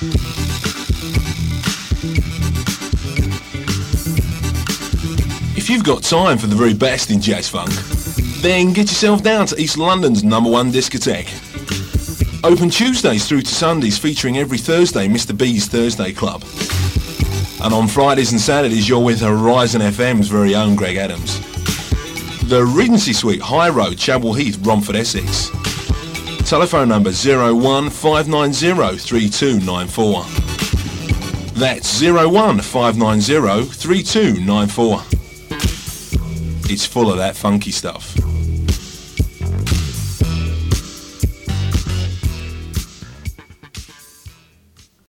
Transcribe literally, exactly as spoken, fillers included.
If you've got time for the very best in jazz funk, then get yourself down to East London's number one discotheque. Open Tuesdays through to Sundays, featuring every Thursday Mister B's Thursday Club. And on Fridays and Saturdays you're with Horizon F M's very own Greg Adams. The Regency Suite, High Road, Chapel Heath, Romford, Essex. Telephone number zero one five nine zero three two nine four. That's zero one five nine zero three two nine four. It's full of that funky stuff.